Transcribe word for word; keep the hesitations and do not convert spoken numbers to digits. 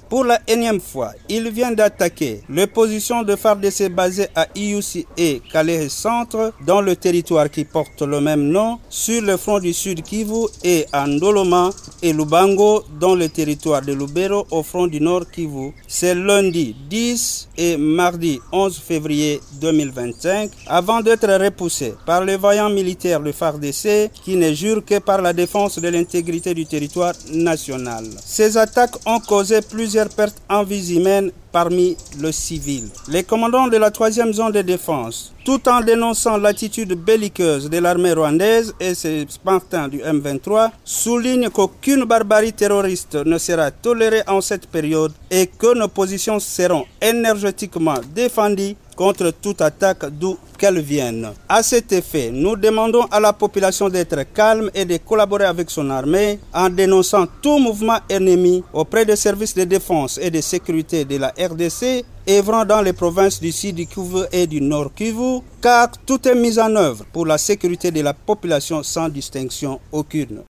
Pour la énième fois, il vient d'attaquer les positions de F A R D C basées à Iusi et Kalehe Centre, dans le territoire qui porte le même nom, sur le front du Sud Kivu, et à Ndoloma et Lubango, dans le territoire de Lubero, au front du Nord Kivu. C'est lundi dix et mardi onze février deux mille vingt-cinq, avant d'être repoussé par les vaillants militaires de F A R D C qui ne jurent que par la défense de l'intégrité du territoire national. Ces attaques ont causé plusieurs pertes en vies humaines parmi le civil. Les commandants de la troisième zone de défense, tout en dénonçant l'attitude belliqueuse de l'armée rwandaise et ses Spartans du M vingt-trois, soulignent qu'aucune barbarie terroriste ne sera tolérée en cette période et que nos positions seront énergétiquement défendues contre toute attaque d'où qu'elle vienne. À cet effet, nous demandons à la population d'être calme et de collaborer avec son armée en dénonçant tout mouvement ennemi auprès des services de défense et de sécurité de la R D C œuvrant dans les provinces du Sud Kivu et du Nord Kivu, car tout est mis en œuvre pour la sécurité de la population sans distinction aucune.